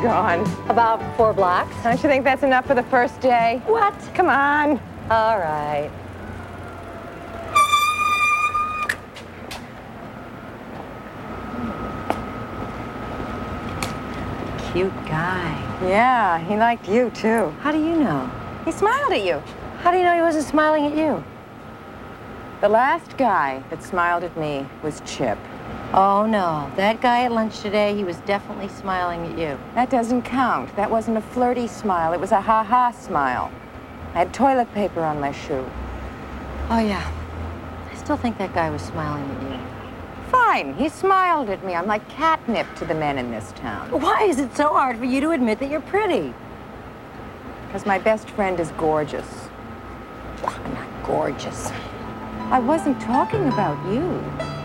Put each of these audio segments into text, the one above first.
gone? About 4 blocks. Don't you think that's enough for the first day? What? Come on. All right. Cute guy. Yeah, he liked you, too. How do you know? He smiled at you. How do you know he wasn't smiling at you? The last guy that smiled at me was Chip. Oh, no. That guy at lunch today, he was definitely smiling at you. That doesn't count. That wasn't a flirty smile. It was a ha-ha smile. I had toilet paper on my shoe. Oh, yeah. I still think that guy was smiling at you. Fine. He smiled at me. I'm like catnip to the men in this town. Why is it so hard for you to admit that you're pretty? Because my best friend is gorgeous. I'm not gorgeous. I wasn't talking about you.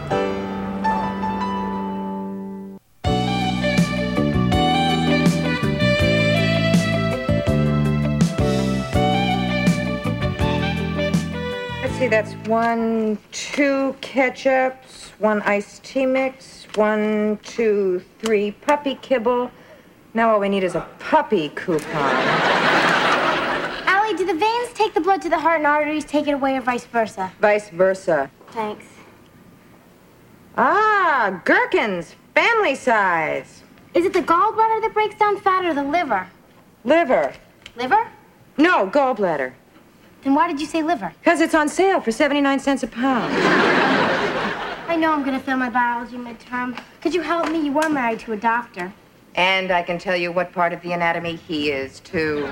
Let's see, that's 1, 2 ketchups, 1 iced tea mix, 1, 2, 3 puppy kibble. Now all we need is a puppy coupon. Allie, do the veins take the blood to the heart and arteries take it away, or vice versa? Vice versa. Thanks. Ah, gherkins, family size. Is it the gallbladder that breaks down fat or the liver? Liver. Liver? No, gallbladder. Then why did you say liver? Because it's on sale for 79 cents a pound. I know I'm going to fail my biology midterm. Could you help me? You were married to a doctor. And I can tell you what part of the anatomy he is, too.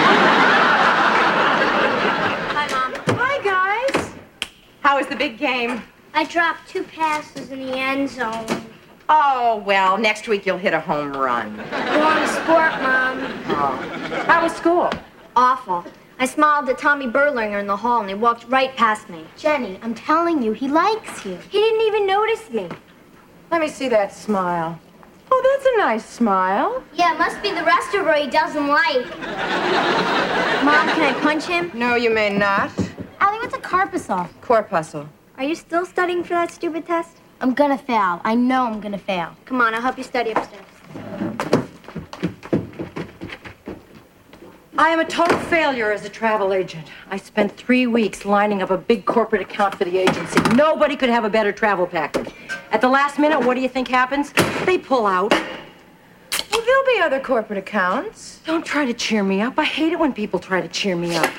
Hi, Mom. Hi, guys. How was the big game? I dropped 2 passes in the end zone. Oh, well, next week you'll hit a home run. Wrong sport, Mom. Oh. How was school? Awful. I smiled at Tommy Berlinger in the hall, and he walked right past me. Jenny, I'm telling you, he likes you. He didn't even notice me. Let me see that smile. Oh, that's a nice smile. Yeah, it must be the restaurant he doesn't like. Mom, can I punch him? No, you may not. Allie, what's a corpuscle? Corpuscle. Are you still studying for that stupid test? I'm gonna fail. I know I'm gonna fail. Come on, I'll help you study upstairs. I am a total failure as a travel agent. I spent 3 weeks lining up a big corporate account for the agency. Nobody could have a better travel package. At the last minute, what do you think happens? They pull out. Well, there'll be other corporate accounts. Don't try to cheer me up. I hate it when people try to cheer me up.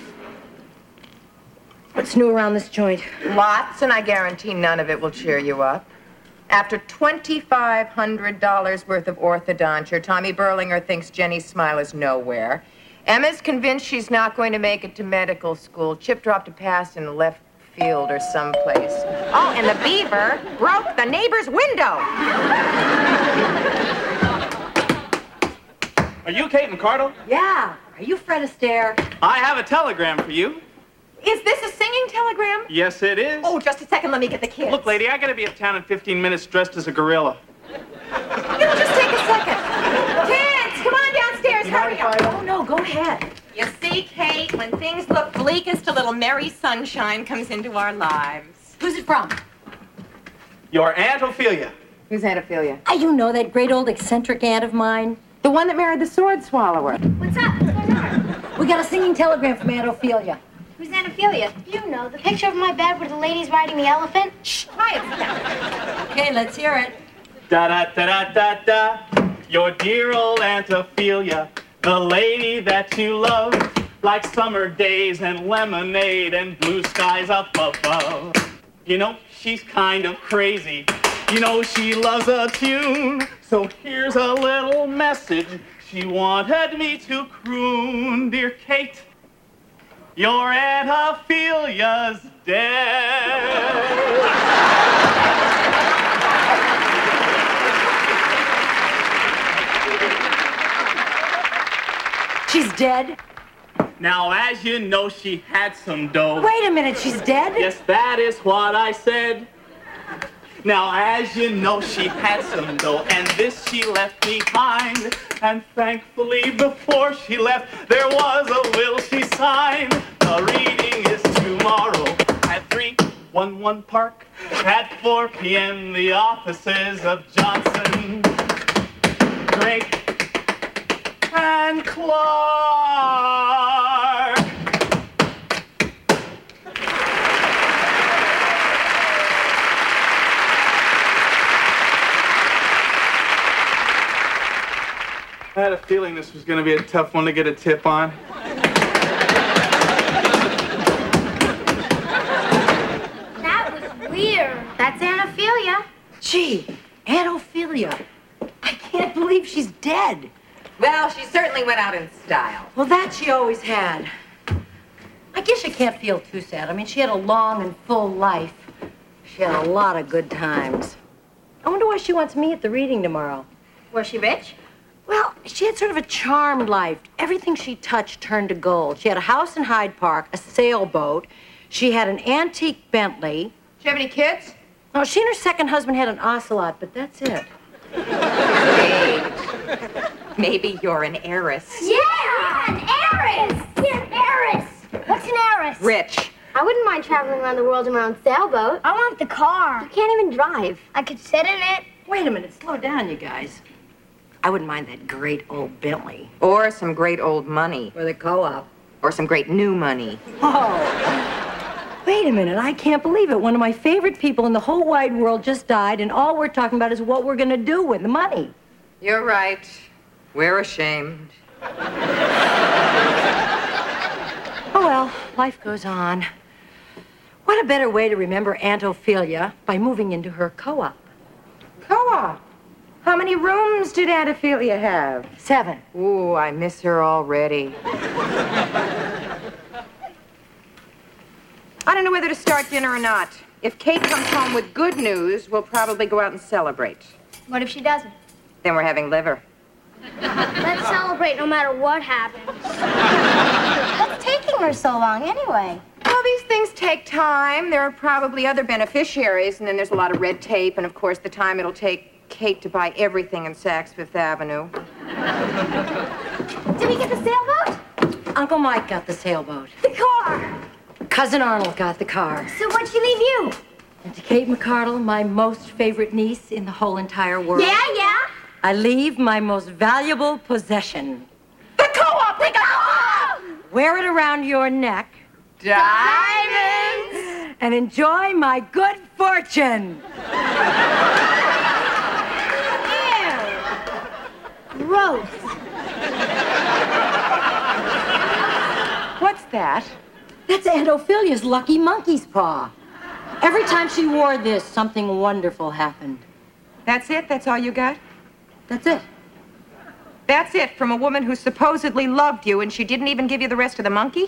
What's new around this joint? Lots, and I guarantee none of it will cheer you up. After $2,500 worth of orthodonture, Tommy Berlinger thinks Jenny's smile is nowhere. Emma's convinced she's not going to make it to medical school. Chip dropped a pass in left field or someplace. Oh, and the beaver broke the neighbor's window. Are you Kate McCardle? Yeah. Are you Fred Astaire? I have a telegram for you. Is this a singing telegram? Yes, it is. Oh, just a second. Let me get the kids. Look, lady, I gotta be at town in 15 minutes dressed as a gorilla. It'll just take a second. Kids, come on downstairs. Hurry up. Oh, no, go ahead. You see, Kate, when things look bleakest, a little merry sunshine comes into our lives. Who's it from? Your Aunt Ophelia. Who's Aunt Ophelia? You know that great old eccentric aunt of mine? The one that married the sword swallower. What's up? What's going on? We got a singing telegram from Aunt Ophelia. Who's Aunt Ophelia? You know, the picture of my bed where the lady's riding the elephant. Shh, quiet. Okay, let's hear it. Da-da-da-da-da-da. Your dear old Aunt Ophelia, the lady that you love, like summer days and lemonade and blue skies up above. You know, she's kind of crazy. You know, she loves a tune. So here's a little message she wanted me to croon. Dear Kate, your Aunt Ophelia's dead. She's dead? Now, as you know, she had some dough. Wait a minute, she's dead? Yes, that is what I said. Now, as you know, she had some dough, and this she left behind. And thankfully, before she left, there was a will she signed. The reading is tomorrow at 311 Park. At 4 p.m., the offices of Johnson, Drake, and Clark. I had a feeling this was going to be a tough one to get a tip on. That was weird. That's Aunt Ophelia. Gee, Aunt Ophelia. I can't believe she's dead. Well, she certainly went out in style. Well, that she always had. I guess you can't feel too sad. I mean, she had a long and full life. She had a lot of good times. I wonder why she wants me at the reading tomorrow. Was she rich? Well, she had sort of a charmed life. Everything she touched turned to gold. She had a house in Hyde Park, a sailboat. She had an antique Bentley. Do you have any kids? Oh, she and her second husband had an ocelot, but that's it. Maybe you're an heiress. Yeah, an heiress. Yeah, an heiress. What's an heiress? Rich. I wouldn't mind traveling around the world in my own sailboat. I want the car. You can't even drive. I could sit in it. Wait a minute, slow down, you guys. I wouldn't mind that great old Bentley. Or some great old money. Or the co-op. Or some great new money. Oh. Wait a minute, I can't believe it. One of my favorite people in the whole wide world just died, and all we're talking about is what we're going to do with the money. You're right. We're ashamed. Oh, well, life goes on. What a better way to remember Aunt Ophelia by moving into her co-op. Co-op? How many rooms did Aunt Ophelia have? 7. Ooh, I miss her already. I don't know whether to start dinner or not. If Kate comes home with good news, we'll probably go out and celebrate. What if she doesn't? Then we're having liver. Let's celebrate no matter what happens. What's taking her so long anyway? Well, these things take time. There are probably other beneficiaries, and then there's a lot of red tape, and of course the time it'll take Kate to buy everything in Saks Fifth Avenue. Did we get the sailboat? Uncle Mike got the sailboat. The car. Cousin Arnold got the car. So what'd she leave you? And to Kate McCardle, my most favorite niece in the whole entire world, Yeah. I leave my most valuable possession. The co-op! The co-op! Wear it around your neck Diamonds! and enjoy my good fortune. Gross. What's that? That's Aunt Ophelia's lucky monkey's paw. Every time she wore this, something wonderful happened. That's it? That's all you got? That's it. That's it from a woman who supposedly loved you and she didn't even give you the rest of the monkey?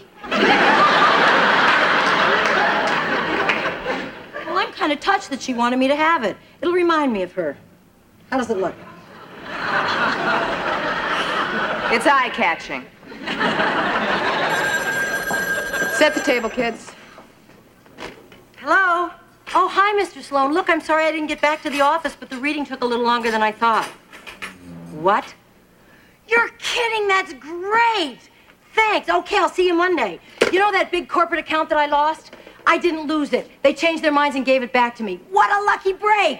Well, I'm kind of touched that she wanted me to have it. It'll remind me of her. How does it look? It's eye-catching. Set the table, kids. Hello? Oh, hi, Mr. Sloan. Look, I'm sorry I didn't get back to the office, but the reading took a little longer than I thought. What? You're kidding. That's great. Thanks. Okay, I'll see you Monday. You know that big corporate account that I lost? I didn't lose it. They changed their minds and gave it back to me. What a lucky break.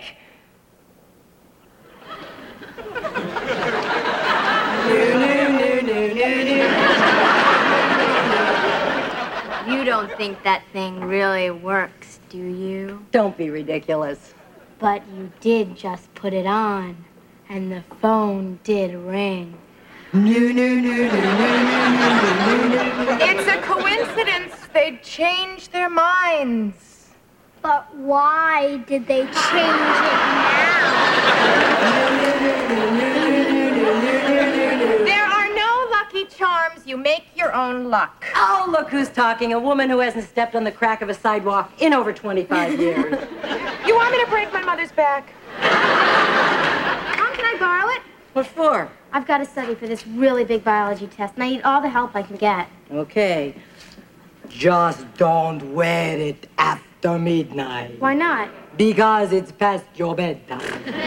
You don't think that thing really works, do you? Don't be ridiculous. But you did just put it on, and the phone did ring. It's a coincidence. They changed their minds. But why did they change it now? There are no lucky charms. You make your own luck. Oh, look who's talking. A woman who hasn't stepped on the crack of a sidewalk in over 25 years. You want me to break my mother's back? Mom, can I borrow it? What for? I've got to study for this really big biology test, and I need all the help I can get. Okay. Just don't wear it after midnight. Why not? Because it's past your bedtime.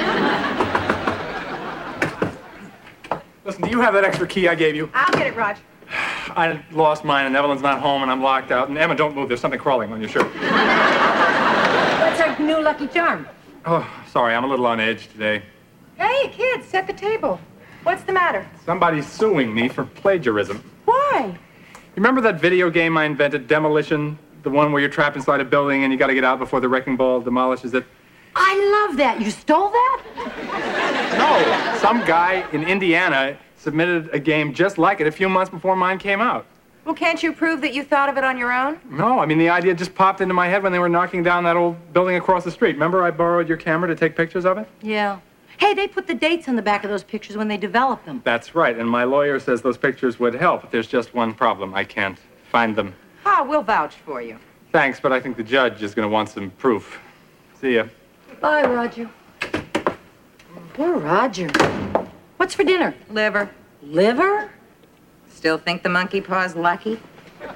Listen, do you have that extra key I gave you? I'll get it, Rog. I lost mine, and Evelyn's not home, and I'm locked out. And Emma, don't move. There's something crawling on your shirt. What's our new lucky charm? Oh, sorry. I'm a little on edge today. Hey, kids, set the table. What's the matter? Somebody's suing me for plagiarism. Why? You remember that video game I invented, Demolition? The one where you're trapped inside a building and you got to get out before the wrecking ball demolishes it? I love that. You stole that? No, some guy in Indiana submitted a game just like it a few months before mine came out. Well, can't you prove that you thought of it on your own? No, I mean, the idea just popped into my head when they were knocking down that old building across the street. Remember I borrowed your camera to take pictures of it? Yeah. Hey, they put the dates on the back of those pictures when they developed them. That's right, and my lawyer says those pictures would help. There's just one problem. I can't find them. Ah, we'll vouch for you. Thanks, but I think the judge is going to want some proof. See ya. Bye, Roger. Poor Roger. What's for dinner? Liver. Liver? Still think the monkey paw's lucky? I'm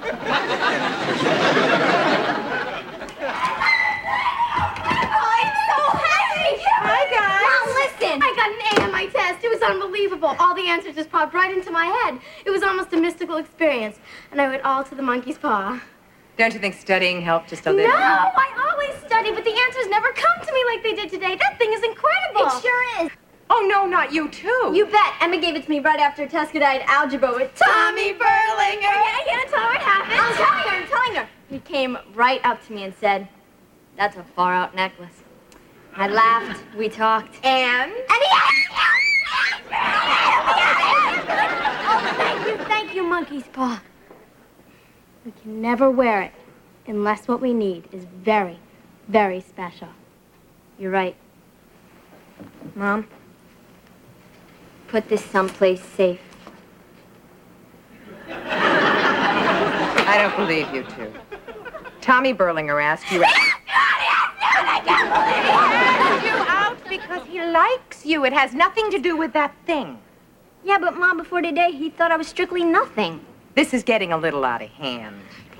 so happy! Hi, guys. Mom, listen! I got an A on my test. It was unbelievable. All the answers just popped right into my head. It was almost a mystical experience. And I went all to the monkey's paw. Don't you think studying helped just a little? No, I always study, but the answers never come to me like they did today. That thing is incredible. It sure is. Oh, no, not you, too. You bet. Emma gave it to me right after Tesca died algebra with Tommy Berlinger. Yeah, that's how it happened. I'm telling her. He came right up to me and said, "That's a far-out necklace." I laughed. We talked. And he... Oh, thank you, monkey's paw. We can never wear it unless what we need is very, very special. You're right. Mom, put this someplace safe. I don't believe you two. Tommy Berlinger asked you... I can't believe it! you out because he likes you. It has nothing to do with that thing. Yeah, but Mom, before today, he thought I was strictly nothing. This is getting a little out of hand.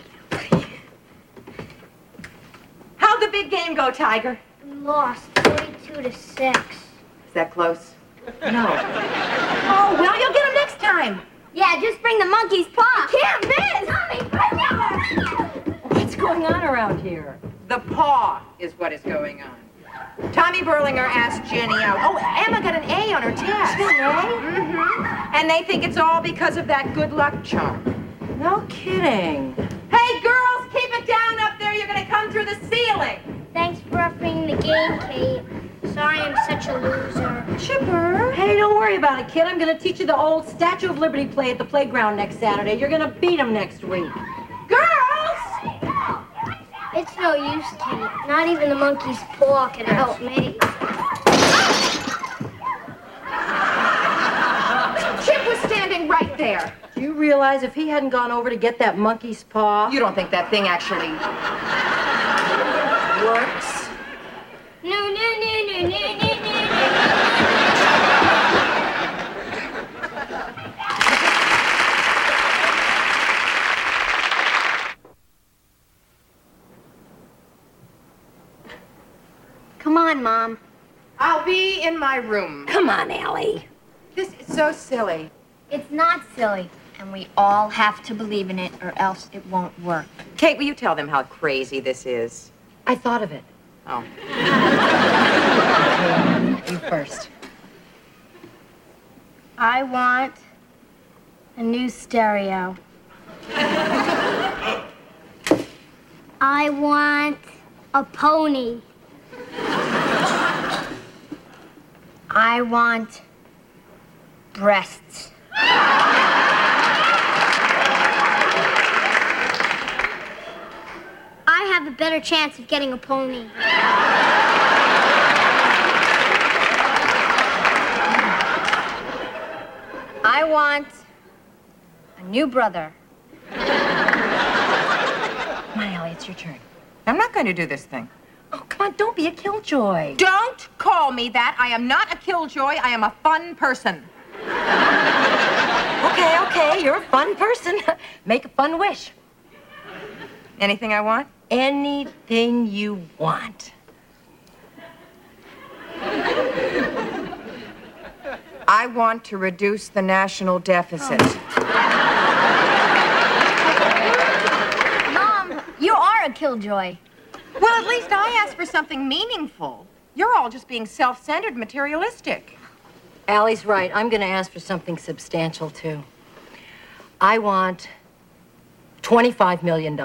How'd the big game go, Tiger? We lost 42-6. Is that close? No. Oh, well, you'll get him next time. Yeah, just bring the monkey's paw. Can't miss! Tommy, bring it! What's going on around here? The paw is what is going on. Tommy Berlinger asked Jenny out. Oh, Emma got an A on her test. An A? Mm-hmm. And they think it's all because of that good luck charm. No kidding. Hey, girls, keep it down up there. You're going to come through the ceiling. Thanks for refereeing the game, Kate. Sorry I'm such a loser. Chipper. Hey, don't worry about it, kid. I'm going to teach you the old Statue of Liberty play at the playground next Saturday. You're going to beat him next week. Girls! It's no use, Kate. Not even the monkey's paw can help me. Chip was standing right there. Do you realize if he hadn't gone over to get that monkey's paw? You don't think that thing actually works? No. Come on, Mom. I'll be in my room. Come on, Allie. This is so silly. It's not silly, and we all have to believe in it, or else it won't work. Kate, will you tell them how crazy this is? I thought of it. Oh. You first. I want a new stereo. I want a pony. I want breasts. I have a better chance of getting a pony. I want a new brother. Come on, Allie, it's your turn. I'm not going to do this thing. Oh, come on, don't be a killjoy. Don't call me that. I am not a killjoy. I am a fun person. Okay, you're a fun person. Make a fun wish. Anything I want? Anything you want. I want to reduce the national deficit. Mom, you are a killjoy. Well, at least I asked for something meaningful. You're all just being self-centered, materialistic. Allie's right. I'm going to ask for something substantial, too. I want $25 million.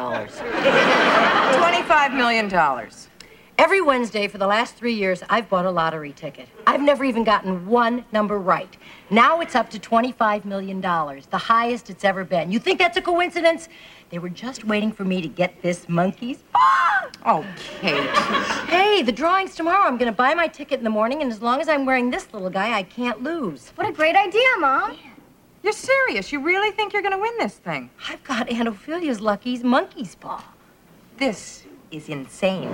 $25 million. Every Wednesday for the last 3 years, I've bought a lottery ticket. I've never even gotten one number right. Now it's up to $25 million, the highest it's ever been. You think that's a coincidence? They were just waiting for me to get this monkey's paw. Oh, Kate. Hey, the drawing's tomorrow. I'm going to buy my ticket in the morning, and as long as I'm wearing this little guy, I can't lose. What a great idea, Mom. You're serious? You really think you're going to win this thing? I've got Aunt Ophelia's lucky's monkey's paw. This is insane.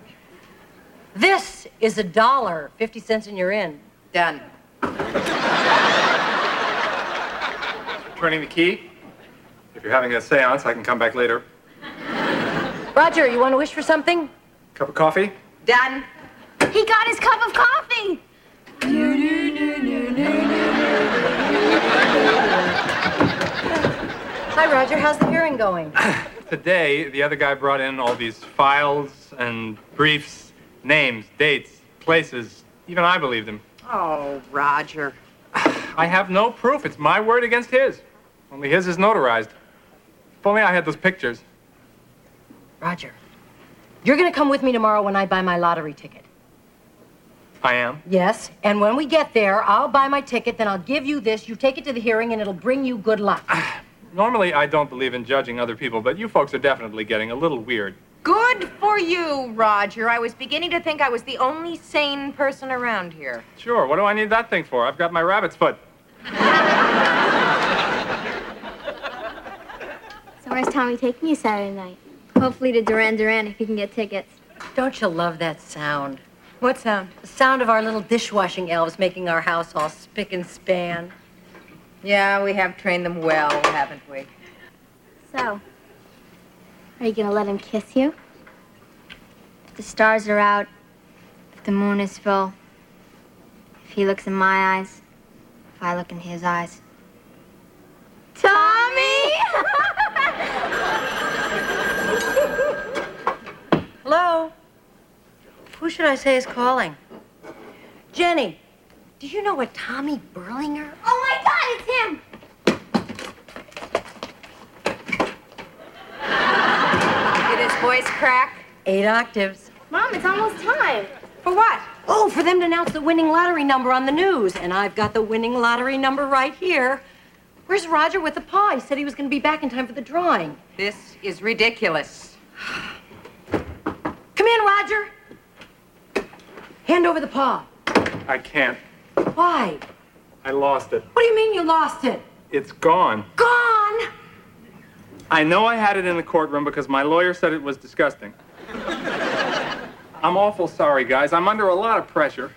This is $1, 50 cents and you're in. Done. Turning the key. If you're having a seance, I can come back later. Roger, you want to wish for something? Cup of coffee? Done. He got his cup of coffee. Hi, Roger. How's the hearing going? Today, the other guy brought in all these files and briefs, names, dates, places. Even I believed him. Oh, Roger. I have no proof. It's my word against his. Only his is notarized. If only I had those pictures. Roger, you're going to come with me tomorrow when I buy my lottery ticket. I am? Yes, and when we get there, I'll buy my ticket, then I'll give you this. You take it to the hearing, and it'll bring you good luck. Normally, I don't believe in judging other people, but you folks are definitely getting a little weird. Good for you, Roger. I was beginning to think I was the only sane person around here. Sure, what do I need that thing for? I've got my rabbit's foot. So where's Tommy taking you Saturday night? Hopefully to Duran Duran if you can get tickets. Don't you love that sound? What sound? The sound of our little dishwashing elves making our house all spick and span. Yeah, we have trained them well, haven't we? So, are you gonna let him kiss you? If the stars are out, if the moon is full, if he looks in my eyes, if I look in his eyes. Tommy! Hello? Who should I say is calling? Jenny, do you know what Tommy Burlinger? Oh my God, it's him! Did his voice crack? 8 octaves. Mom, it's almost time. For what? Oh, for them to announce the winning lottery number on the news. And I've got the winning lottery number right here. Where's Roger with the paw? He said he was going to be back in time for the drawing. This is ridiculous. Come in, Roger. Hand over the paw. I can't. Why? I lost it. What do you mean you lost it? It's gone. Gone! I know I had it in the courtroom because my lawyer said it was disgusting. I'm awful sorry, guys. I'm under a lot of pressure.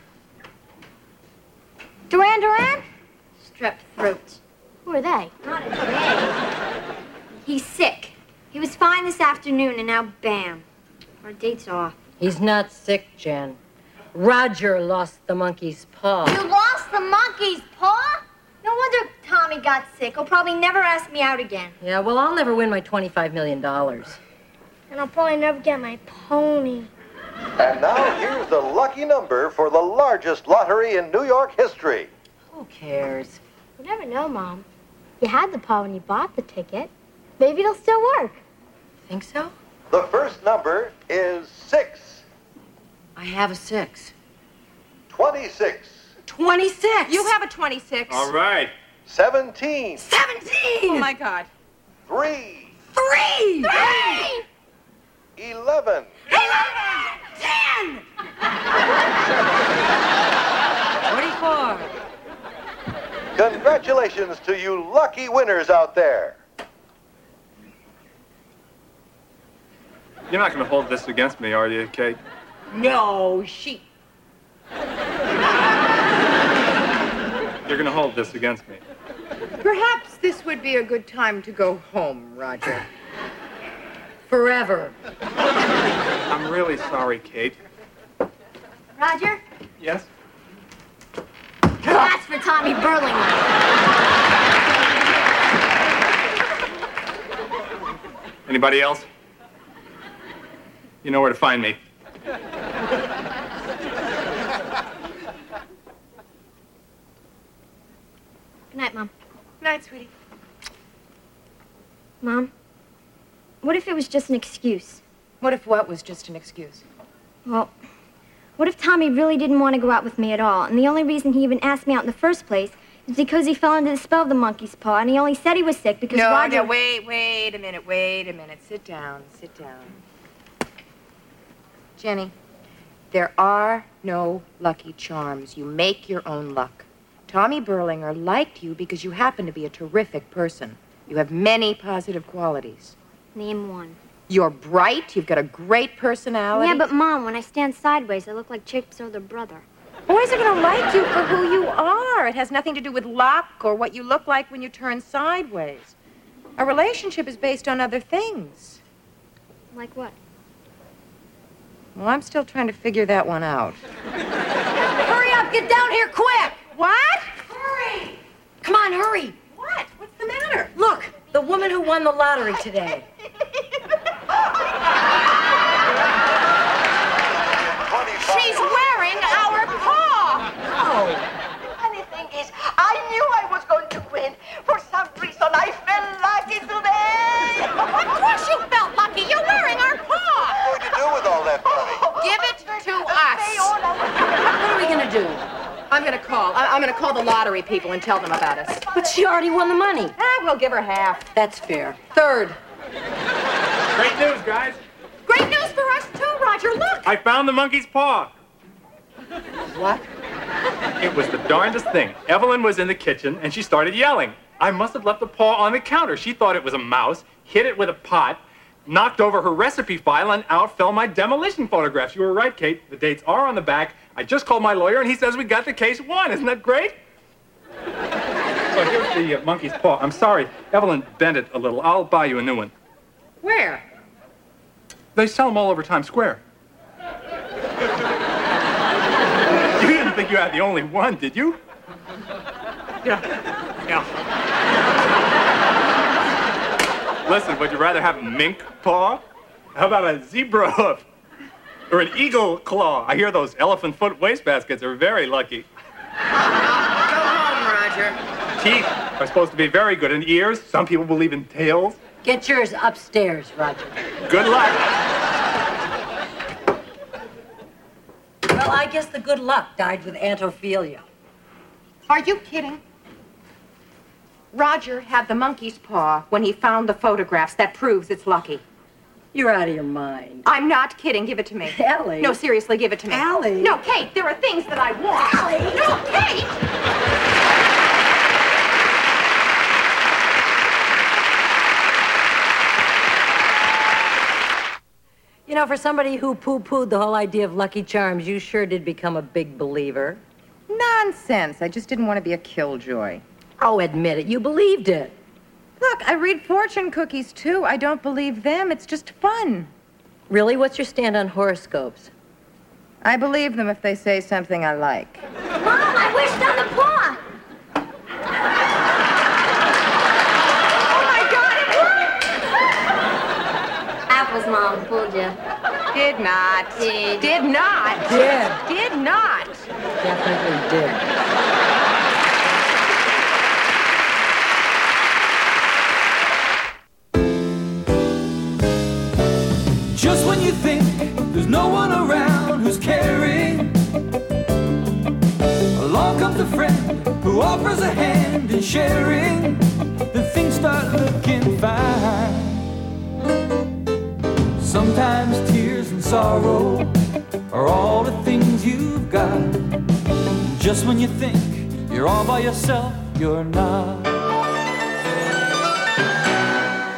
Duran Duran? Strep throat. Who are they? Not a thing. He's sick. He was fine this afternoon, and now bam. Our date's off. He's not sick, Jen. Roger lost the monkey's paw. You lost the monkey's paw? No wonder Tommy got sick. He'll probably never ask me out again. Yeah, well, I'll never win my $25 million. And I'll probably never get my pony. And now here's the lucky number for the largest lottery in New York history. Who cares? You never know, Mom. You had the paw when you bought the ticket. Maybe it'll still work. Think so? The first number is 6. I have a 6. 26. 26! You have a 26. All right. 17. 17! Oh, my God. 3. 3! 11. 10! 44. Congratulations to you lucky winners out there. You're not going to hold this against me, are you, Kate? No, she... You're going to hold this against me. Perhaps this would be a good time to go home, Roger. Forever. I'm really sorry, Kate. Roger, Yes? that's for Tommy Burlinger. Anybody else? You know where to find me. Night, Mom. Night, sweetie. Mom, what if it was just an excuse? What if what was just an excuse? Well, what if Tommy really didn't want to go out with me at all, and the only reason he even asked me out in the first place is because he fell under the spell of the monkey's paw, and he only said he was sick because Roger... No, wait a minute. Sit down. Jenny, there are no lucky charms. You make your own luck. Tommy Berlinger liked you because you happen to be a terrific person. You have many positive qualities. Name one. You're bright. You've got a great personality. Yeah, but Mom, when I stand sideways, I look like Chip's older brother. Boys are going to like you for who you are. It has nothing to do with luck or what you look like when you turn sideways. A relationship is based on other things. Like what? Well, I'm still trying to figure that one out. Hurry up, get down here quick! What? Hurry! Come on, hurry! What? What's the matter? Look, the woman who won the lottery today. She's wearing our paw. Oh. Funny thing is, I knew I was going to win. For some reason, I felt lucky today. Of course you felt lucky. You're wearing our paw. What are you going to do with all that money? Give it to us. What are we gonna do? I'm going to call. I'm going to call the lottery people and tell them about us. But she already won the money. We'll give her half. That's fair. Third. Great news, guys. Great news for us, too, Roger. Look. I found the monkey's paw. What? It was the darndest thing. Evelyn was in the kitchen, and she started yelling. I must have left the paw on the counter. She thought it was a mouse, hit it with a pot, knocked over her recipe file, and out fell my demolition photographs. You were right, Kate. The dates are on the back. I just called my lawyer, and he says we got the case won. Isn't that great? So here's the monkey's paw. I'm sorry. Evelyn bent it a little. I'll buy you a new one. Where? They sell them all over Times Square. You didn't think you had the only one, did you? Yeah. Listen, would you rather have a mink paw? How about a zebra hoof? Or an eagle claw? I hear those elephant foot wastebaskets are very lucky. Go home, Roger. Teeth are supposed to be very good. And ears, some people believe in tails. Get yours upstairs, Roger. Good luck. Well, I guess the good luck died with Aunt Ophelia. Are you kidding? Roger had the monkey's paw when he found the photographs. That proves it's lucky. You're out of your mind. I'm not kidding. Give it to me. Allie. No, seriously, give it to me. Allie. No, Kate, there are things that I want. Allie. No, Kate! You know, for somebody who poo-pooed the whole idea of Lucky Charms, you sure did become a big believer. Nonsense. I just didn't want to be a killjoy. Oh, admit it. You believed it. Look, I read fortune cookies, too. I don't believe them. It's just fun. Really? What's your stand on horoscopes? I believe them if they say something I like. Mom, I wished on the paw! Oh, my God, it worked! Apples, Mom. Fooled you. Did not. Did not. Did not. Definitely did. Just when you think there's no one around who's caring, along comes a friend who offers a hand in sharing. Then things start looking fine. Sometimes tears and sorrow are all the things you've got. Just when you think you're all by yourself, you're not.